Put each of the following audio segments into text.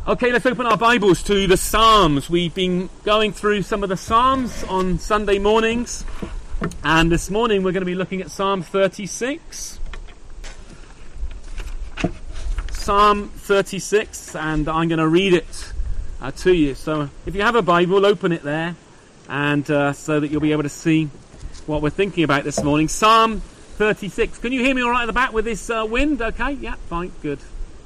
Okay, let's open our Bibles to the Psalms. We've been going through some of the Psalms on Sunday mornings, and this morning we're going to be looking at Psalm 36. Psalm 36, and I'm going to read it to you. So if you have a Bible, open it there, and so that you'll be able to see what we're thinking about this morning. Psalm 36. Can you hear me all right at the back with this wind? Okay, yeah, fine, good.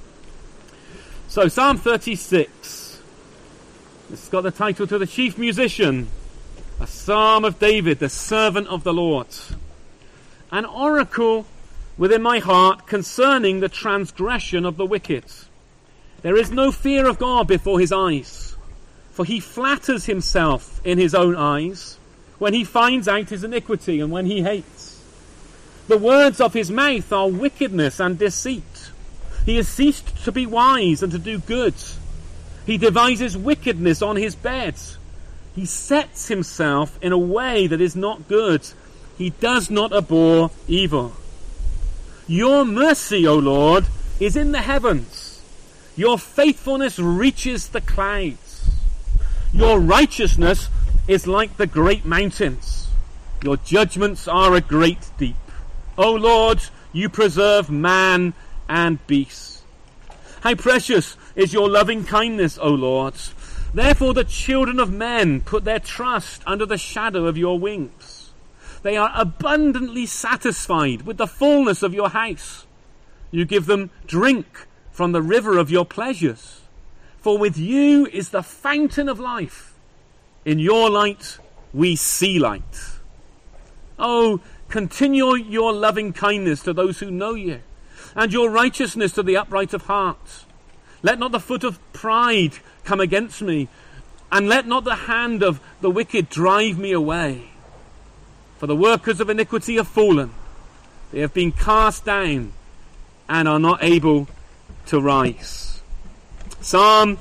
So, Psalm 36, it's got the title to the chief musician, a psalm of David, the servant of the Lord. An oracle within my heart concerning the transgression of the wicked. There is no fear of God before his eyes, for he flatters himself in his own eyes when he finds out his iniquity and when he hates. The words of his mouth are wickedness and deceit. He has ceased to be wise and to do good. He devises wickedness on his bed. He sets himself in a way that is not good. He does not abhor evil. Your mercy, O Lord, is in the heavens. Your faithfulness reaches the clouds. Your righteousness is like the great mountains. Your judgments are a great deep. O Lord, you preserve man and beast. How precious is your loving kindness, O Lord. Therefore the children of men put their trust under the shadow of your wings. They are abundantly satisfied with the fullness of your house. You give them drink from the river of your pleasures. For with you is the fountain of life. In your light we see light. Oh, continue your loving kindness to those who know you, and your righteousness to the upright of heart. Let not the foot of pride come against me, and let not the hand of the wicked drive me away. For the workers of iniquity have fallen. They have been cast down and are not able to rise. Psalm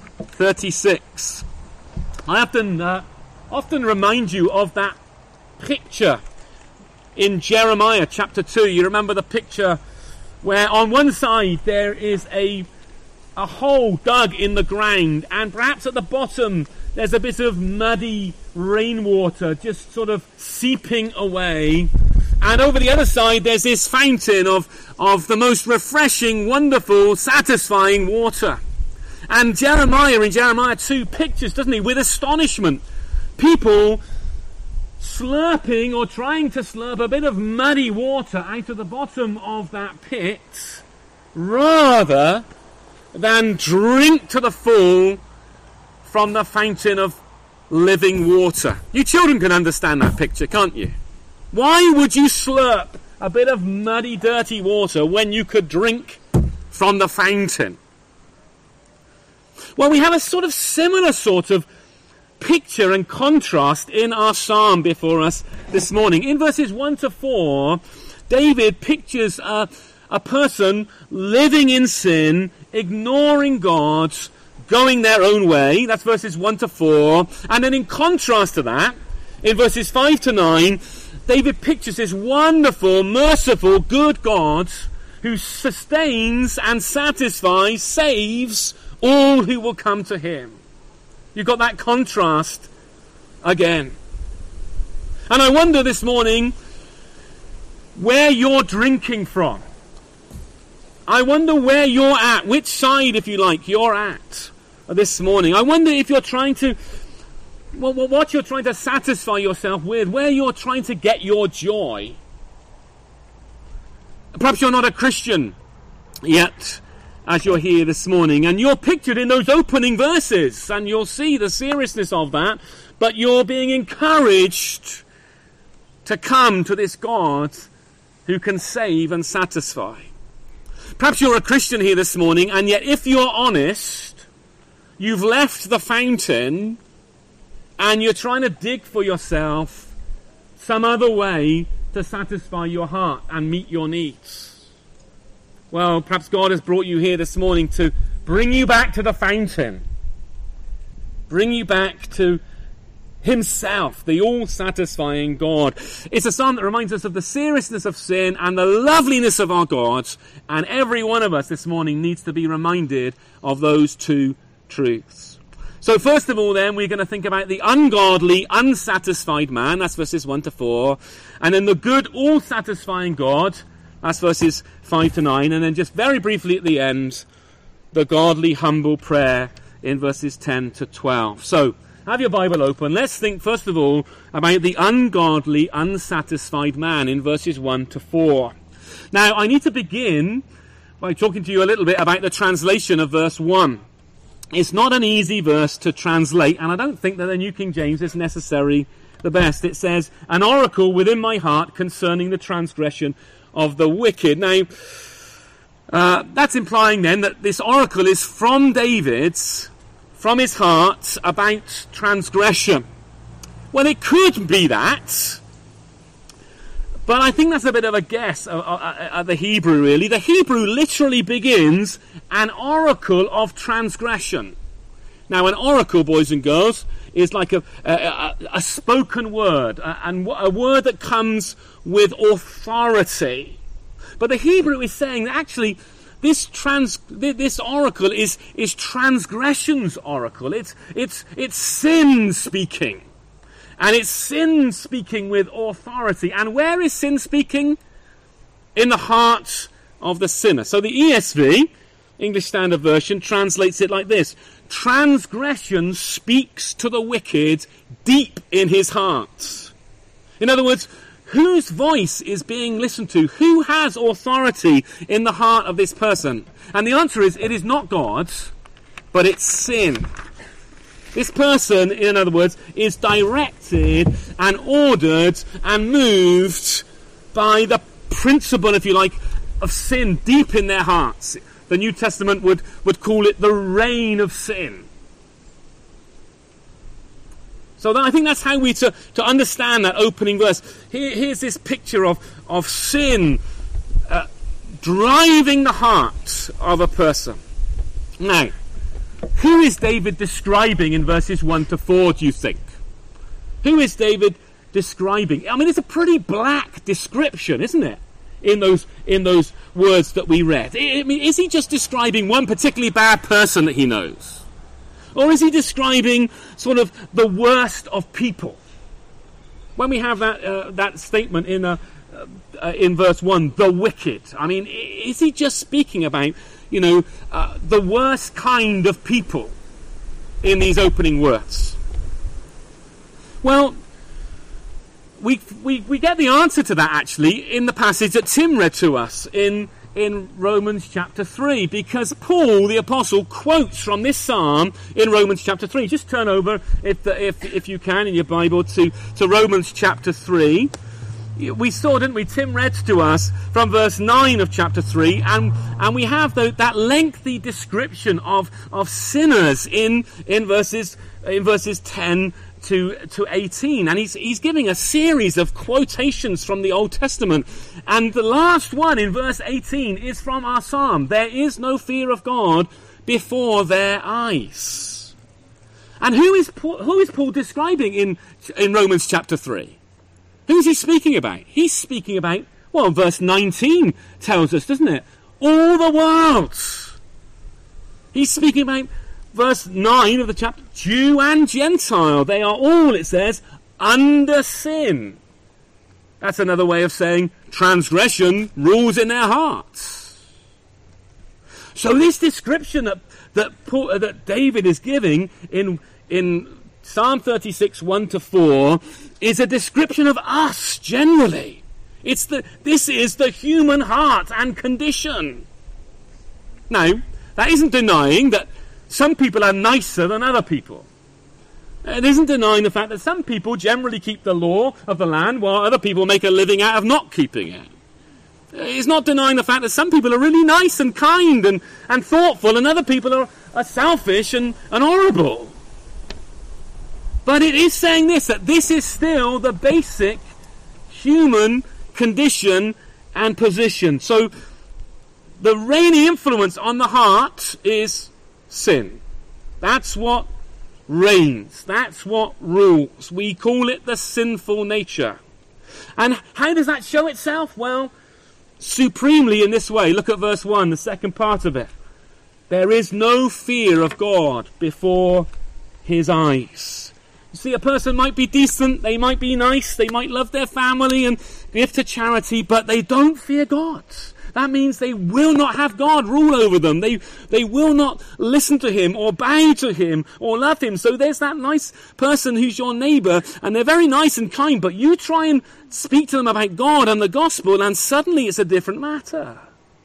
36. I often remind you of that picture in Jeremiah chapter 2. You remember the picture where on one side there is a hole dug in the ground, and perhaps at the bottom there's a bit of muddy rainwater just sort of seeping away, and over the other side there's this fountain of the most refreshing, wonderful, satisfying water. And Jeremiah in Jeremiah 2 pictures, doesn't he, with astonishment, people slurping or trying to slurp a bit of muddy water out of the bottom of that pit rather than drink to the full from the fountain of living water. You children can understand that picture, can't you? Why would you slurp a bit of muddy, dirty water when you could drink from the fountain? Well, we have a sort of similar sort of picture and contrast in our psalm before us this morning. In verses 1 to 4, David pictures a person living in sin, ignoring God, going their own way. That's verses 1 to 4. And then in contrast to that, in verses 5 to 9, David pictures this wonderful, merciful, good God who sustains and satisfies, saves all who will come to him. You've got that contrast again. And I wonder this morning where you're drinking from. I wonder where you're at, which side, if you like, you're at this morning. I wonder if you're trying to, what you're trying to satisfy yourself with, where you're trying to get your joy. Perhaps you're not a Christian yet, as you're here this morning, and you're pictured in those opening verses, and you'll see the seriousness of that, but you're being encouraged to come to this God who can save and satisfy. Perhaps you're a Christian here this morning, and yet if you're honest, you've left the fountain and you're trying to dig for yourself some other way to satisfy your heart and meet your needs. Well, perhaps God has brought you here this morning to bring you back to the fountain. Bring you back to himself, the all-satisfying God. It's a psalm that reminds us of the seriousness of sin and the loveliness of our God, and every one of us this morning needs to be reminded of those two truths. So first of all then, we're going to think about the ungodly, unsatisfied man, that's verses 1 to 4, and then the good, all-satisfying God, that's verses 5 to 9, and then just very briefly at the end, the godly, humble prayer in verses 10 to 12. So, have your Bible open. Let's think first of all about the ungodly, unsatisfied man in verses 1 to 4. Now, I need to begin by talking to you a little bit about the translation of verse 1. It's not an easy verse to translate, and I don't think that the New King James is necessarily the best. It says, an oracle within my heart concerning the transgression of the wicked. Now, that's implying then that this oracle is from David's, from his heart, about transgression. Well, it could be that, but I think that's a bit of a guess at the Hebrew, really. The Hebrew literally begins an oracle of transgression. Now, an oracle, boys and girls, is like a spoken word, and a word that comes with authority. But the Hebrew is saying that actually this oracle is transgression's oracle. It's sin speaking. And it's sin speaking with authority. And where is sin speaking? In the heart of the sinner. So the ESV, English Standard Version, translates it like this. Transgression speaks to the wicked deep in his heart. In other words, whose voice is being listened to? Who has authority in the heart of this person? And the answer is, it is not God, but it's sin. This person, in other words, is directed and ordered and moved by the principle, if you like, of sin deep in their hearts. The New Testament would call it the reign of sin. So I think that's how we to understand that opening verse. Here's this picture of sin driving the heart of a person. Now, who is David describing in verses 1 to 4, do you think? Who is David describing? I mean, it's a pretty black description, isn't it? In those words that we read. I mean, is he just describing one particularly bad person that he knows? Or is he describing sort of the worst of people? When we have that statement in verse 1, the wicked, I mean, is he just speaking about, the worst kind of people in these opening words? Well, we get the answer to that actually in the passage that Tim read to us in Romans chapter 3, because Paul the apostle quotes from this psalm in Romans chapter 3. Just turn over if you can in your Bible to Romans chapter 3. We saw, didn't we? Tim read to us from verse 9 of chapter 3, and we have that lengthy description of sinners in verses 10 to 18, and he's giving a series of quotations from the Old Testament, and the last one in verse 18 is from our psalm. There is no fear of God before their eyes. And who is Paul describing in Romans chapter 3? Who is he speaking about? He's speaking about, well, verse 19 tells us, doesn't it? All the world. He's speaking about verse 9 of the chapter, Jew and Gentile. They are all, it says, under sin. That's another way of saying transgression rules in their hearts. So this description that David is giving in Psalm 36, 1 to 4, is a description of us generally. This is the human heart and condition. Now, that isn't denying that some people are nicer than other people. It isn't denying the fact that some people generally keep the law of the land while other people make a living out of not keeping it. It's not denying the fact that some people are really nice and kind and thoughtful, and other people are selfish and horrible. But it is saying that this is still the basic human condition and position. So the reigning influence on the heart is sin. That's what reigns. That's what rules. We call it the sinful nature. And how does that show itself? Well, supremely in this way. Look at verse 1, the second part of it. There is no fear of God before his eyes. You see, a person might be decent, they might be nice, they might love their family and give to charity, but they don't fear God. That means they will not have God rule over them. They will not listen to him or bow to him or love him. So there's that nice person who's your neighbour, and they're very nice and kind, but you try and speak to them about God and the gospel, and suddenly it's a different matter.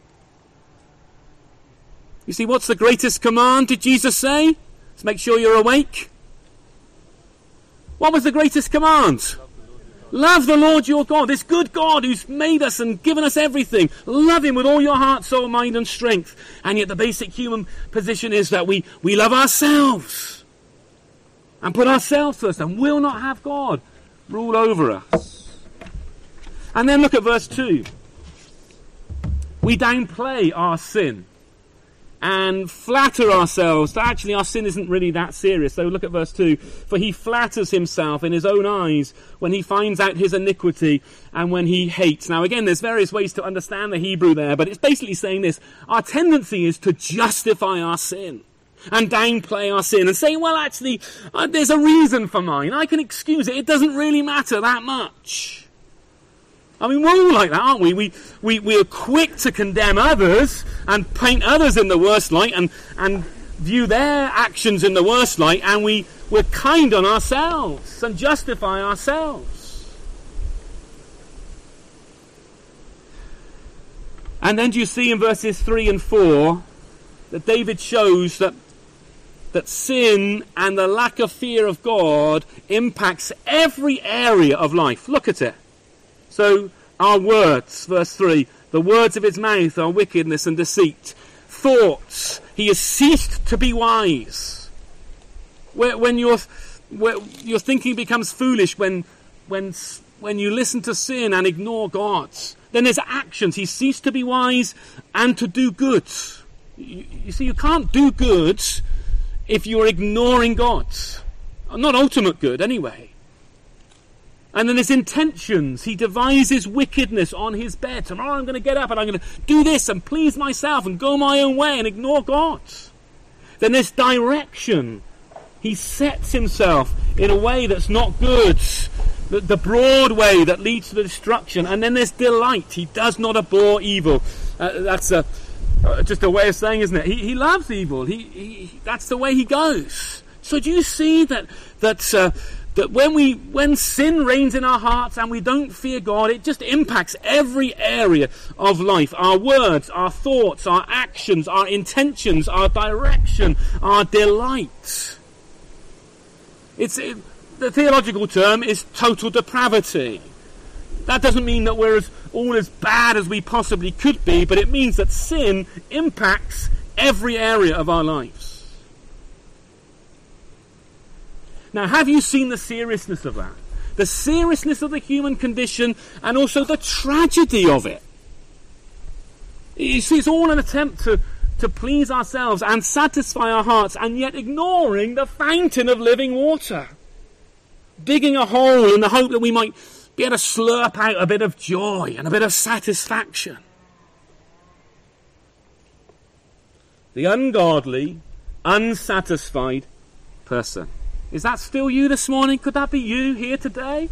You see, what's the greatest command did Jesus say? Let's make sure you're awake. What was the greatest command? Love the Lord your God, this good God who's made us and given us everything. Love him with all your heart, soul, mind and strength. And yet the basic human position is that we love ourselves and put ourselves first and will not have God rule over us. And then look at verse 2. We downplay our sin and flatter ourselves that actually our sin isn't really that serious. So look at verse 2. For he flatters himself in his own eyes when he finds out his iniquity and when he hates. Now again, there's various ways to understand the Hebrew there, but it's basically saying this. Our tendency is to justify our sin and downplay our sin and say, well, actually, there's a reason for mine. I can excuse it. It doesn't really matter that much. I mean, we're all like that, aren't we? We are quick to condemn others and paint others in the worst light and view their actions in the worst light, and we're kind on ourselves and justify ourselves. And then do you see in verses 3 and 4 that David shows that sin and the lack of fear of God impacts every area of life. Look at it. So, our words, verse 3, the words of his mouth are wickedness and deceit. Thoughts, he has ceased to be wise. When your thinking becomes foolish, when you listen to sin and ignore God. Then there's actions, he ceased to be wise and to do good. You see, you can't do good if you're ignoring God. Not ultimate good, anyway. And then his intentions. He devises wickedness on his bed. Tomorrow I'm going to get up and I'm going to do this and please myself and go my own way and ignore God. Then there's direction. He sets himself in a way that's not good. The broad way that leads to the destruction. And then there's delight. He does not abhor evil. That's just a way of saying, isn't it? He loves evil. That's the way he goes. So do you see that when sin reigns in our hearts and we don't fear God, it just impacts every area of life. Our words, our thoughts, our actions, our intentions, our direction, our delight. The theological term is total depravity. That doesn't mean that we're all as bad as we possibly could be, but it means that sin impacts every area of our lives. Now, have you seen the seriousness of that? The seriousness of the human condition and also the tragedy of it. You see, it's all an attempt to please ourselves and satisfy our hearts, and yet ignoring the fountain of living water. Digging a hole in the hope that we might be able to slurp out a bit of joy and a bit of satisfaction. The ungodly, unsatisfied person. Is that still you this morning? Could that be you here today?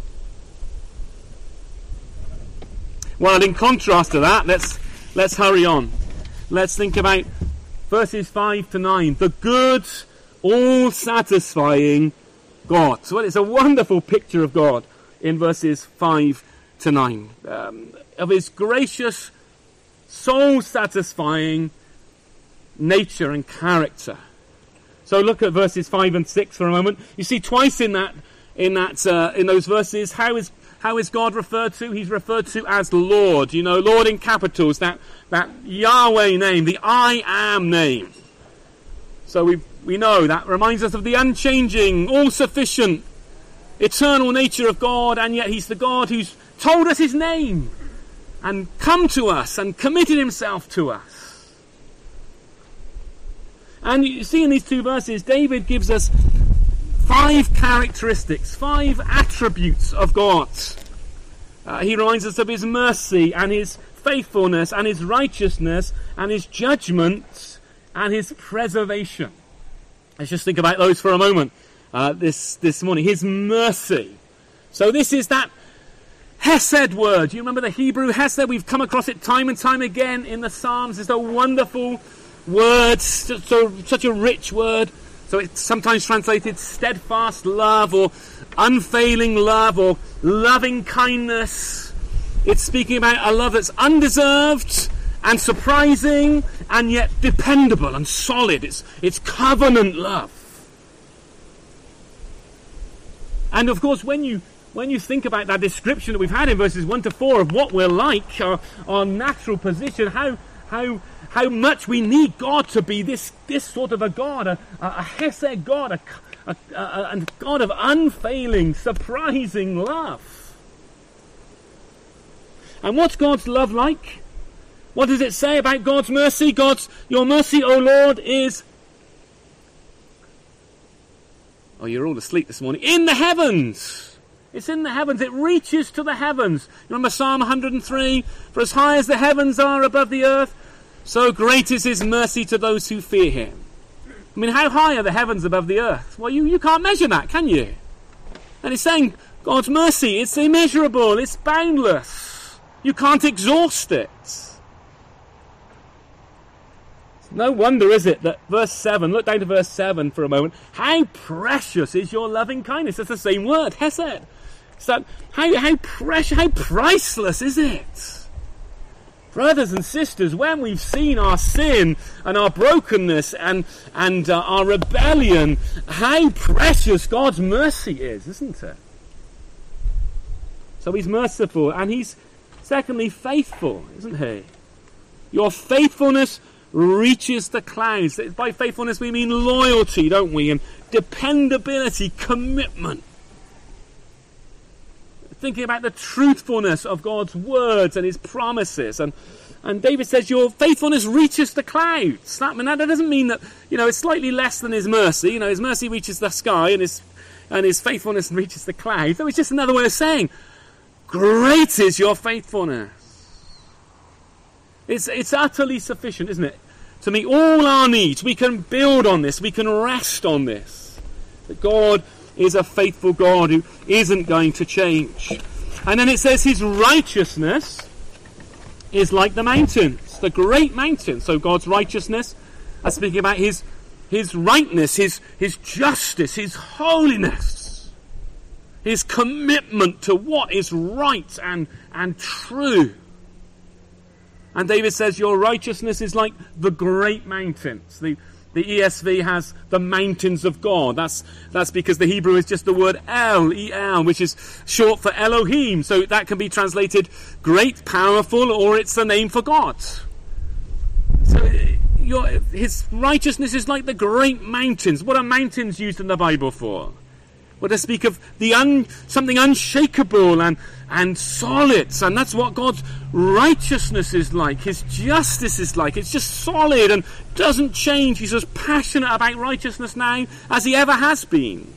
Well, in contrast to that, let's hurry on. Let's think about verses 5 to 9. The good, all-satisfying God. So it's a wonderful picture of God in verses 5 to 9. Of his gracious, soul-satisfying nature and character. So look at verses 5 and 6 for a moment. You see twice in those verses, how is God referred to? He's referred to as Lord. You know, Lord in capitals, that Yahweh name, the I Am name. So we know that reminds us of the unchanging, all-sufficient, eternal nature of God, and yet he's the God who's told us his name and come to us and committed himself to us. And you see in these two verses, David gives us 5 characteristics, 5 attributes of God. He reminds us of his mercy and his faithfulness and his righteousness and his judgment and his preservation. Let's just think about those for a moment this morning. His mercy. So this is that Hesed word. You remember the Hebrew Hesed? We've come across it time and time again in the Psalms. It's a wonderful word, such a rich word. So it's sometimes translated steadfast love or unfailing love or loving kindness. It's speaking about a love that's undeserved and surprising and yet dependable and solid. It's covenant love. And of course, when you think about that description that we've had in verses 1 to 4 of what we're like, our natural position, how much we need God to be this sort of a God, a Hesed God, a God of unfailing, surprising love. And what's God's love like? What does it say about God's mercy? Your mercy, O Lord, is... Oh, you're all asleep this morning. In the heavens. It's in the heavens. It reaches to the heavens. You remember Psalm 103? For as high as the heavens are above the earth, so great is his mercy to those who fear him. I mean, how high are the heavens above the earth? Well, you can't measure that, can you? And it's saying God's mercy, it's immeasurable, it's boundless. You can't exhaust it. No wonder, is it, that verse 7, look down to verse 7 for a moment. How precious is your loving kindness? That's the same word, Hesed. So how precious, how priceless is it? Brothers and sisters, when we've seen our sin and our brokenness and our rebellion, how precious God's mercy is, isn't it? So he's merciful, and he's, secondly, faithful, isn't he? Your faithfulness reaches the clouds. By faithfulness we mean loyalty, don't we? And dependability, commitment. Thinking about the truthfulness of God's words and his promises. And David says, your faithfulness reaches the clouds. That doesn't mean that, it's slightly less than his mercy. His mercy reaches the sky and his faithfulness reaches the clouds. So it's just another way of saying, great is your faithfulness. It's utterly sufficient, isn't it? To meet all our needs. We can build on this. We can rest on this. That God is a faithful God who isn't going to change. And then it says his righteousness is like the mountains, the great mountains. So God's righteousness, I'm speaking about his rightness, his justice, his holiness, his commitment to what is right and true. And David says your righteousness is like the great mountains. The ESV has the mountains of God. That's because the Hebrew is just the word El, E-L, which is short for Elohim. So that can be translated great, powerful, or it's the name for God. So his righteousness is like the great mountains. What are mountains used in the Bible for? Well, to speak of something unshakable and solid. And that's what God's righteousness is like. His justice is like. It's just solid and doesn't change. He's as passionate about righteousness now as he ever has been.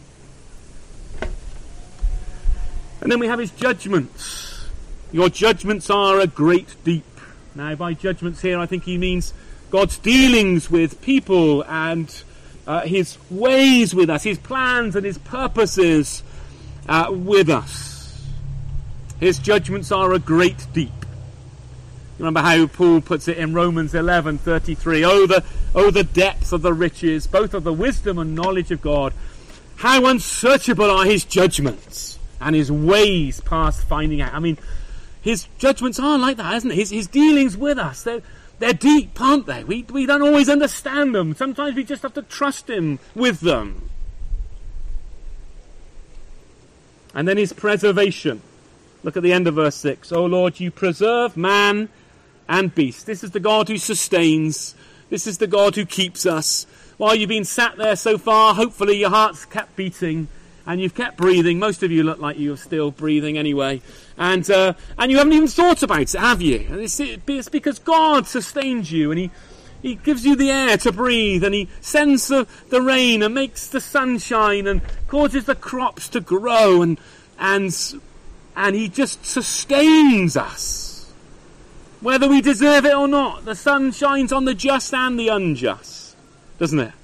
And then we have his judgments. Your judgments are a great deep. Now, by judgments here, I think he means God's dealings with people and his ways with us, his plans and his purposes with us. His judgments are a great deep. You remember how Paul puts it in Romans 11:33. Oh, the depth of the riches, both of the wisdom and knowledge of God. How unsearchable are his judgments and his ways past finding out. I mean, his judgments are like that, isn't it? His dealings with us, they're deep, aren't they? We don't always understand them. Sometimes we just have to trust him with them. And then his preservation. Look at the end of verse 6. O Lord, you preserve man and beast. This is the God who sustains. This is the God who keeps us. While you've been sat there so far, hopefully your heart's kept beating and you've kept breathing. Most of you look like you're still breathing anyway. And you haven't even thought about it, have you? It's because God sustains you, and He gives you the air to breathe, and he sends the rain and makes the sunshine and causes the crops to grow, and he just sustains us. Whether we deserve it or not, the sun shines on the just and the unjust, doesn't it?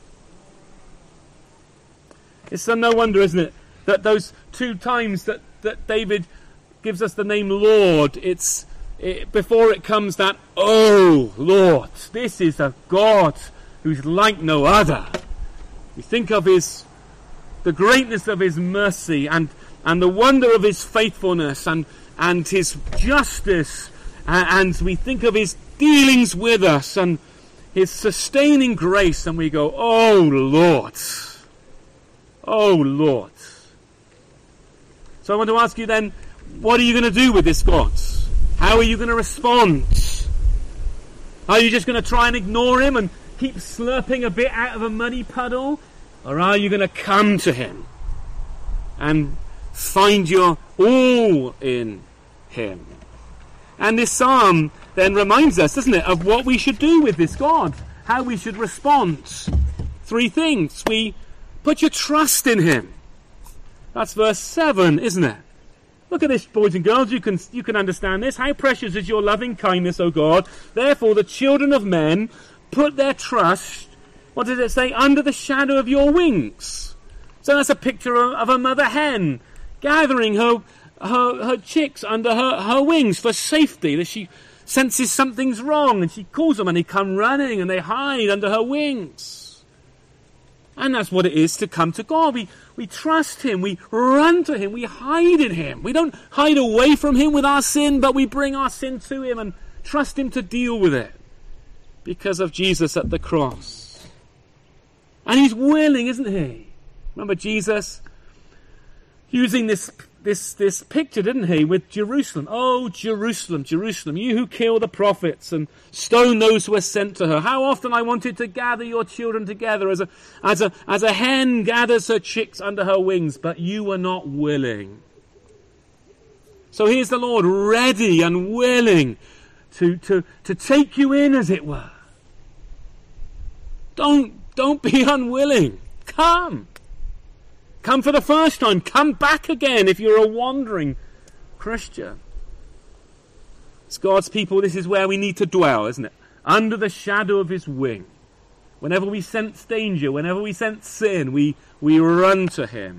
It's no wonder, isn't it, that those 2 times that David gives us the name Lord, before it comes that, oh Lord, this is a God who's like no other. We think of the greatness of his mercy and the wonder of his faithfulness and his justice, and we think of his dealings with us and his sustaining grace, and we go, oh Lord, oh Lord. So I want to ask you then, what are you going to do with this God? How are you going to respond? Are you just going to try and ignore him and keep slurping a bit out of a muddy puddle? Or are you going to come to him and find your all in him? And this psalm then reminds us, doesn't it, of what we should do with this God, how we should respond. 3 things. We put your trust in him. That's verse 7, isn't it? Look at this, boys and girls. You can understand this. How precious is your loving kindness, O God. Therefore the children of men put their trust, what does it say, under the shadow of your wings. So that's a picture of a mother hen gathering her chicks under her wings for safety. That she senses something's wrong and she calls them and they come running and they hide under her wings. And that's what it is to come to God. We trust him, we run to him, we hide in him. We don't hide away from him with our sin, but we bring our sin to him and trust him to deal with it because of Jesus at the cross. And he's willing, isn't he? Remember Jesus using this picture, didn't he, with Jerusalem. Oh, Jerusalem, Jerusalem, you who kill the prophets and stone those who are sent to her. How often I wanted to gather your children together as a hen gathers her chicks under her wings, but you were not willing. So here's the Lord ready and willing to take you in, as it were. Don't be unwilling. Come. Come for the first time. Come back again if you're a wandering Christian. As God's people, this is where we need to dwell, isn't it? Under the shadow of his wing. Whenever we sense danger, whenever we sense sin, we run to him.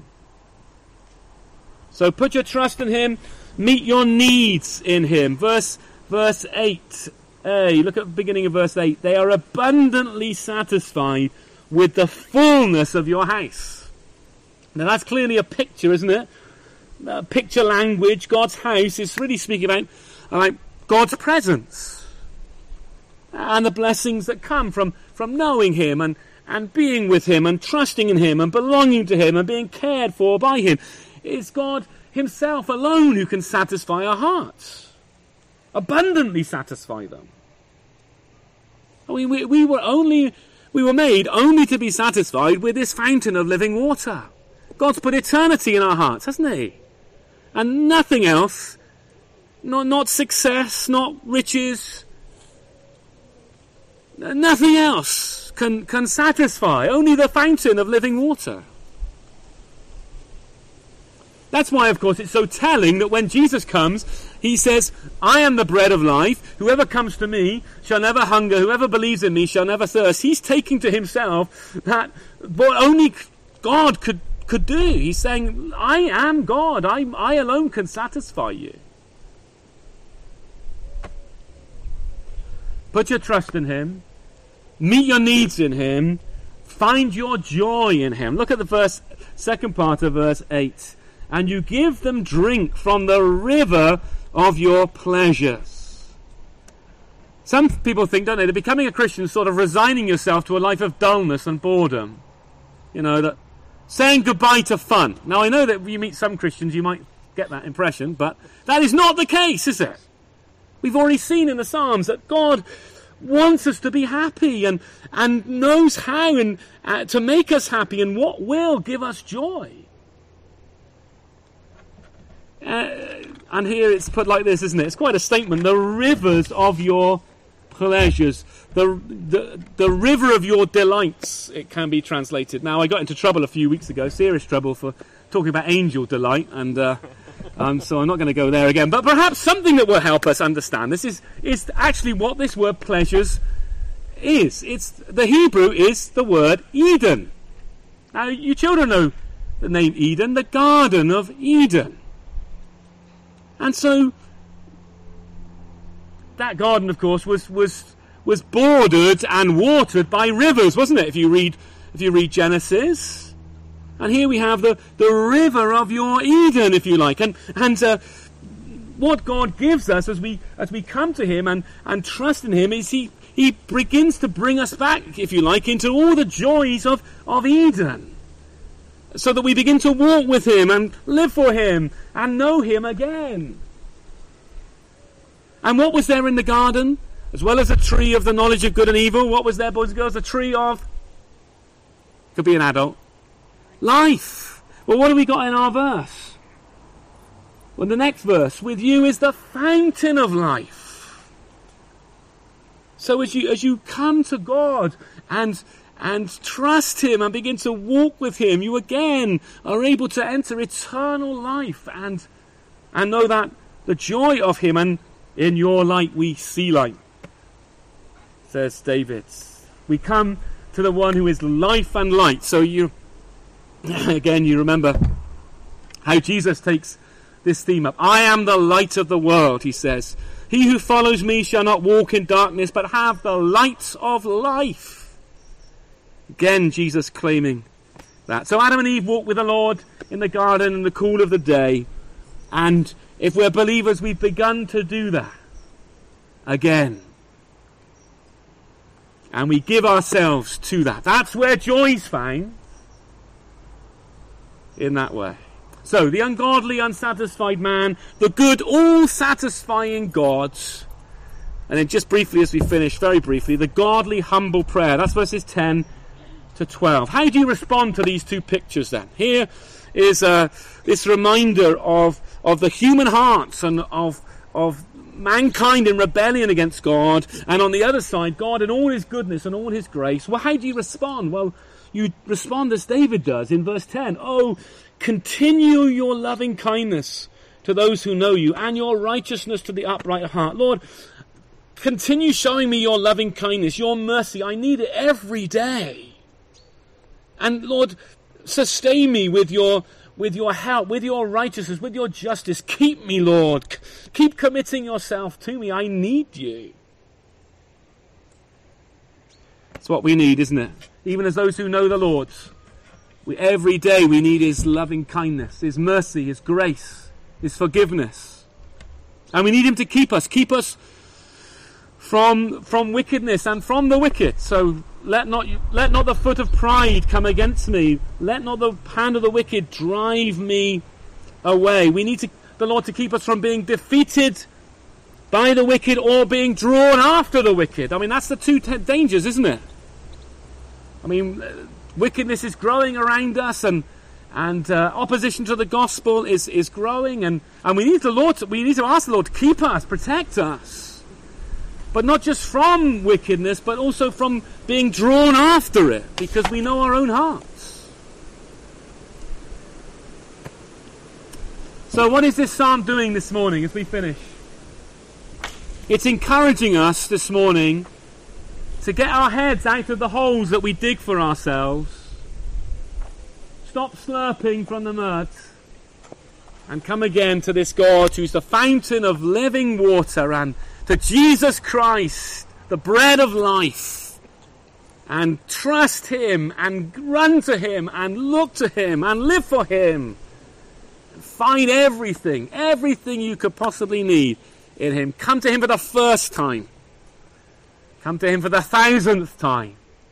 So put your trust in him. Meet your needs in him. Verse 8a. Look at the beginning of verse 8. They are abundantly satisfied with the fullness of your house. Now that's clearly a picture, isn't it? Picture language. God's house is really speaking about God's presence and the blessings that come from knowing him and being with him and trusting in him and belonging to him and being cared for by him. It's God himself alone who can satisfy our hearts, abundantly satisfy them. We were made only to be satisfied with this fountain of living water. God's put eternity in our hearts, hasn't he? And nothing else, not success, not riches, nothing else can satisfy. Only the fountain of living water. That's why, of course, it's so telling that when Jesus comes, he says, I am the bread of life. Whoever comes to me shall never hunger. Whoever believes in me shall never thirst. He's taking to himself that what only God could do. He's saying, I am God. I alone can satisfy you. Put your trust in him. Meet your needs in him. Find your joy in him. Look at the second part of verse 8. And you give them drink from the river of your pleasures. Some people think, don't they, that becoming a Christian is sort of resigning yourself to a life of dullness and boredom. You know, that saying goodbye to fun. Now, I know that you meet some Christians, you might get that impression, but that is not the case, is it? We've already seen in the Psalms that God wants us to be happy and knows how to make us happy and what will give us joy. And here it's put like this, isn't it? It's quite a statement. The rivers of your pleasures. The river of your delights, it can be translated. Now, I got into trouble a few weeks ago, serious trouble, for talking about angel delight, and so I'm not going to go there again. But perhaps something that will help us understand this is actually what this word pleasures is. The Hebrew is the word Eden. Now, you children know the name Eden, the Garden of Eden. And so that garden, of course, was bordered and watered by rivers, wasn't it? If you read Genesis, and here we have the river of your Eden, if you like, and what God gives us as we come to Him and trust in Him is He begins to bring us back, if you like, into all the joys of Eden, so that we begin to walk with Him and live for Him and know Him again. And what was there in the garden? As well as a tree of the knowledge of good and evil, what was there, boys and girls? A tree of, could be an adult, life. Well, what have we got in our verse? Well, the next verse, with you is the fountain of life. So as you come to God and trust Him and begin to walk with Him, you again are able to enter eternal life and know that the joy of Him, and in your light we see light, says David. We come to the one who is life and light. So you remember how Jesus takes this theme up. I am the light of the world, He says. He who follows me shall not walk in darkness, but have the light of life. Again, Jesus claiming that. So Adam and Eve walked with the Lord in the garden in the cool of the day. And if we're believers, we've begun to do that again. And we give ourselves to that. That's where joy's found. In that way. So, the ungodly, unsatisfied man, the good, all-satisfying God. And then just briefly as we finish, very briefly, the godly, humble prayer. That's verses 10 to 12. How do you respond to these two pictures then? Here is this reminder of the human hearts and of mankind in rebellion against God, and on the other side, God in all His goodness and all His grace. Well, how do you respond? Well, you respond as David does in verse 10. Oh, continue your loving kindness to those who know you, and your righteousness to the upright of heart. Lord, continue showing me your loving kindness, your mercy. I need it every day. And Lord, sustain me with your help, with your righteousness, with your justice. Keep me, Lord. Keep committing yourself to me. I need you. It's what we need, isn't it? Even as those who know the Lord. Every day we need His loving kindness, His mercy, His grace, His forgiveness. And we need Him to keep us from wickedness and from the wicked. So let not the foot of pride come against me. Let not the hand of the wicked drive me away. We need the Lord to keep us from being defeated by the wicked or being drawn after the wicked. I mean, that's the two dangers, isn't it? I mean, wickedness is growing around us, and opposition to the gospel is growing, and we need to ask the Lord to keep us, protect us. But not just from wickedness, but also from being drawn after it, because we know our own hearts. So what is this psalm doing this morning as we finish? It's encouraging us this morning to get our heads out of the holes that we dig for ourselves, stop slurping from the mud, and come again to this God who's the fountain of living water, and to Jesus Christ, the bread of life, and trust Him, and run to Him, and look to Him, and live for Him. And find everything you could possibly need in Him. Come to Him for the first time. Come to Him for the 1,000th time.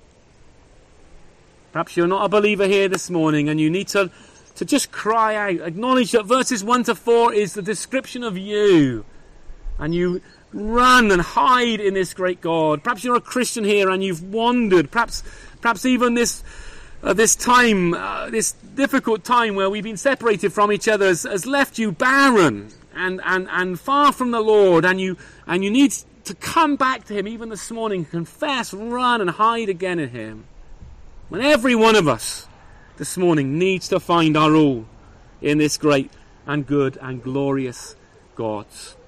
Perhaps you're not a believer here this morning, and you need to just cry out, acknowledge that verses 1 to 4 is the description of you, and you run and hide in this great God. Perhaps you're a Christian here and you've wandered. Perhaps even this time, this difficult time where we've been separated from each other has left you barren and far from the Lord, and you need to come back to him even this morning, confess, run and hide again in him. When every one of us this morning needs to find our all in this great and good and glorious God.